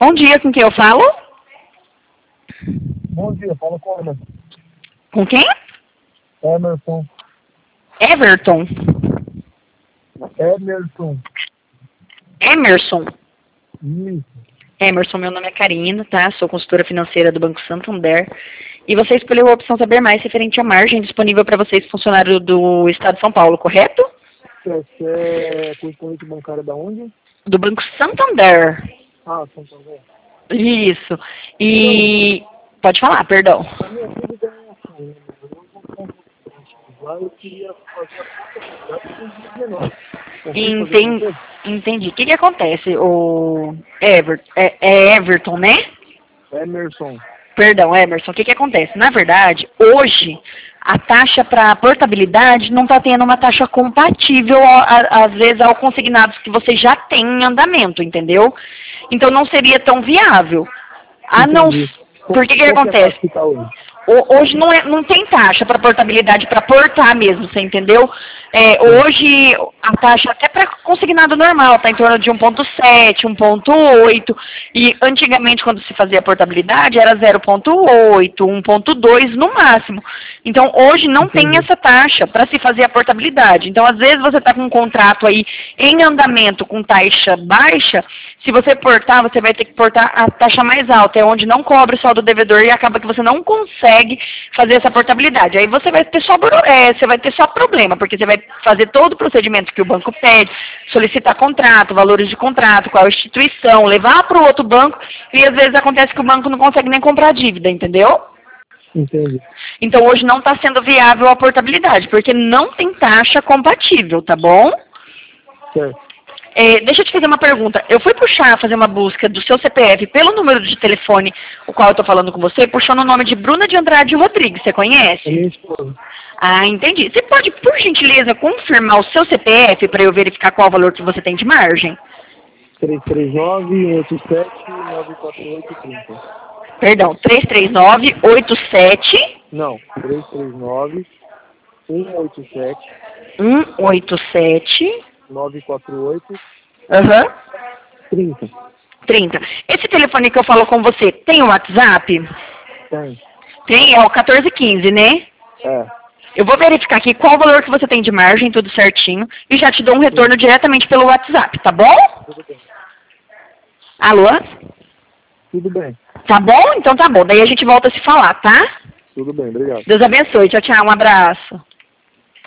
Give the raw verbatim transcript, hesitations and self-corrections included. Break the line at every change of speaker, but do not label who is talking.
Bom dia, com quem eu falo?
Bom dia, fala com o Emerson.
Com quem?
Emerson.
Everton.
Emerson.
Emerson.
Isso.
Emerson, meu nome é Karina, tá? Sou consultora financeira do Banco Santander. E você escolheu a opção Saber Mais referente à margem disponível para vocês, funcionário do Estado de São Paulo, correto?
Você é correspondente bancário da onde?
Do Banco Santander.
Ah, Santander.
Isso. E... Pode falar, perdão.
A minha dúvida é assim, eu não vou contar lá, eu queria fazer a conta com os menores.
Entendi. Entendi. O que que acontece, o Everton? É, é Everton, né?
Emerson.
Perdão, Emerson. O que que acontece? Na verdade, hoje, a taxa para portabilidade não está tendo uma taxa compatível, a- a- às vezes, ao consignados que você já tem em andamento, entendeu? Então, não seria tão viável. A não...
Entendi.
Por que que
Qual
acontece?
é a taxa que tá hoje?
Ho- Hoje não, é, não tem taxa para portabilidade, para portar mesmo, você entendeu? É, hoje a taxa até para consignado normal está em torno de um ponto sete, um ponto oito, e antigamente quando se fazia portabilidade era zero ponto oito, um ponto dois no máximo. Então hoje não tem
Entendi.
essa taxa para se fazer a portabilidade. Então às vezes você está com um contrato aí em andamento com taxa baixa, se você portar, você vai ter que portar a taxa mais alta, é onde não cobre o saldo devedor e acaba que você não consegue fazer essa portabilidade. Aí você vai ter só, buro- é, você vai ter só problema, porque você vai fazer todo o procedimento que o banco pede, solicitar contrato, valores de contrato, qual a instituição, levar para o outro banco, e às vezes acontece que o banco não consegue nem comprar dívida, entendeu?
Entendi.
Então hoje não está sendo viável a portabilidade, porque não tem taxa compatível, tá bom?
Certo.
É, deixa eu te fazer uma pergunta. Eu fui puxar, fazer uma busca do seu C P F pelo número de telefone o qual eu estou falando com você, puxando o nome de Bruna de Andrade Rodrigues. Você
É
conhece?
minha esposa.
Ah, entendi. Você pode, por gentileza, confirmar o seu C P F para eu verificar qual o valor que você tem de margem?
três três nove, oito sete, nove quatro oito, trinta.
Perdão, três três nove, oito sete,
Não, três três nove, um oito sete,
um oito sete,
nove quatro oito,
aham,
trinta.
trinta. Esse telefone que eu falo com você tem o WhatsApp?
Tem.
Tem, é o quatorze quinze, né?
É.
Eu vou verificar aqui qual o valor que você tem de margem, tudo certinho, e já te dou um retorno diretamente pelo WhatsApp, tá bom?
Tudo bem.
Alô?
Tudo bem.
Tá bom? Então tá bom. Daí a gente volta a se falar, tá?
Tudo bem, obrigado.
Deus abençoe. Tchau, tchau. Um abraço.